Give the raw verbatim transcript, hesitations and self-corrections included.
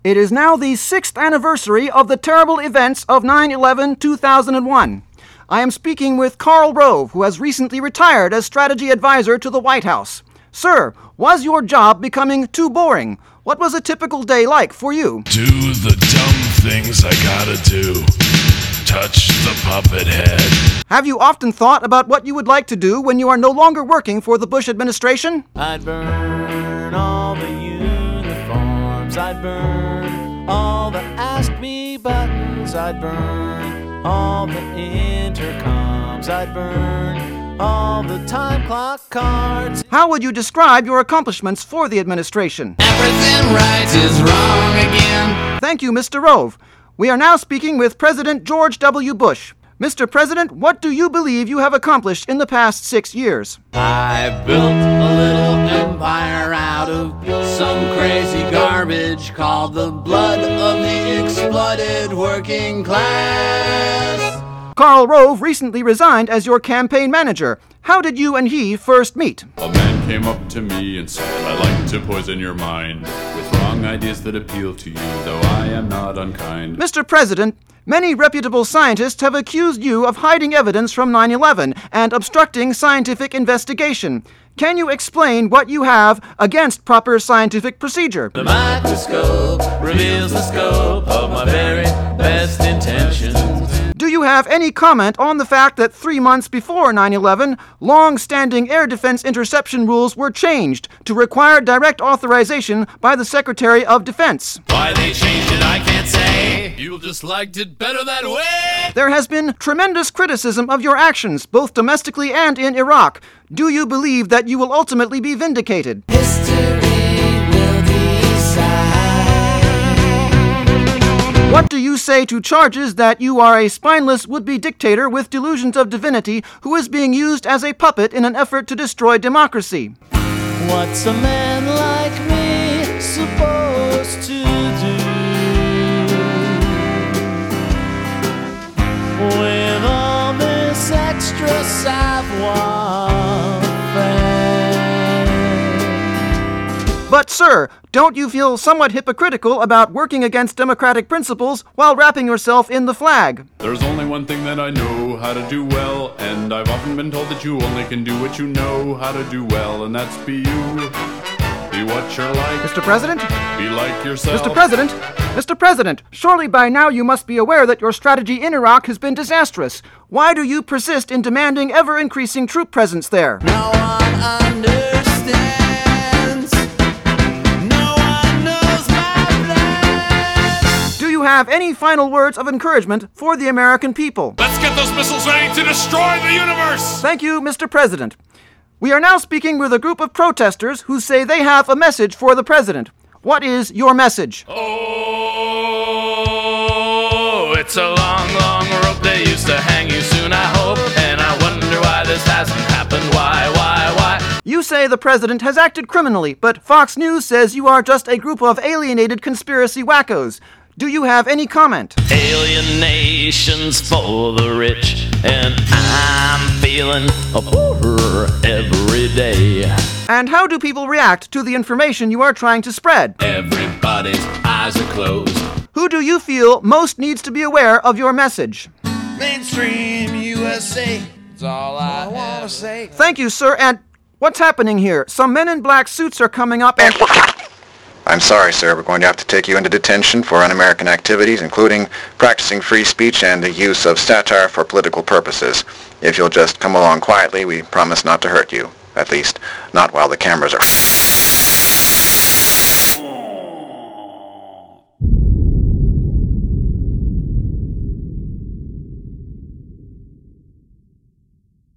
It is now the sixth anniversary of the terrible events of nine eleven two thousand one. I am speaking with Karl Rove, who has recently retired as strategy advisor to the White House. Sir, was your job becoming too boring? What was a typical day like for you? Do the dumb things I gotta do. Touch the puppet head. Have you often thought about what you would like to do when you are no longer working for the Bush administration? I'd burn all the uniforms. I'd burn all the Ask Me buttons. I'd burn all the intercoms. I'd burn all the time clock cards. How would you describe your accomplishments for the administration? Everything right is wrong again. Thank you, Mister Rove. We are now speaking with President George W. Bush. Mister President, what do you believe you have accomplished in the past six years? I built a little empire out of some crazy garbage called the blood of the exploited working class. Karl Rove recently resigned as your campaign manager. How did you and he first meet? A man came up to me and said, "I like to poison your mind with wrong ideas that appeal to you, though I am not unkind." Mister President, many reputable scientists have accused you of hiding evidence from nine eleven and obstructing scientific investigation. Can you explain what you have against proper scientific procedure? The microscope reveals the scope of my very best intentions. Do you have any comment on the fact that three months before nine eleven, long-standing air defense interception rules were changed to require direct authorization by the Secretary of Defense? Why they changed it, I can't say. You just liked it better that way. There has been tremendous criticism of your actions, both domestically and in Iraq. Do you believe that you will ultimately be vindicated? History will decide. What do you say to charges that you are a spineless would-be dictator with delusions of divinity who is being used as a puppet in an effort to destroy democracy? What's a man like me supposed to do with all this extra savoir-faire? But, sir, don't you feel somewhat hypocritical about working against democratic principles while wrapping yourself in the flag? There's only one thing that I know how to do well, and I've often been told that you only can do what you know how to do well, and that's be you. Be what you're like. Mister President? Be like yourself. Mister President? Mister President, surely by now you must be aware that your strategy in Iraq has been disastrous. Why do you persist in demanding ever-increasing troop presence there? No one understands. Do you have any final words of encouragement for the American people? Let's get those missiles ready to destroy the universe! Thank you, Mister President. We are now speaking with a group of protesters who say they have a message for the President. What is your message? Oh, it's a long, long rope they used to hang you soon, I hope. And I wonder why this hasn't happened. Why, why, why? You say the President has acted criminally, but Fox News says you are just a group of alienated conspiracy wackos. Do you have any comment? Alienation's for the rich, and I'm feeling a poorer every day. And how do people react to the information you are trying to spread? Everybody's eyes are closed. Who do you feel most needs to be aware of your message? Mainstream U S A. That's all I, I want to say. Thank you, sir. And what's happening here? Some men in black suits are coming up and... I'm sorry, sir. We're going to have to take you into detention for un-American activities, including practicing free speech and the use of satire for political purposes. If you'll just come along quietly, we promise not to hurt you. At least, not while the cameras are...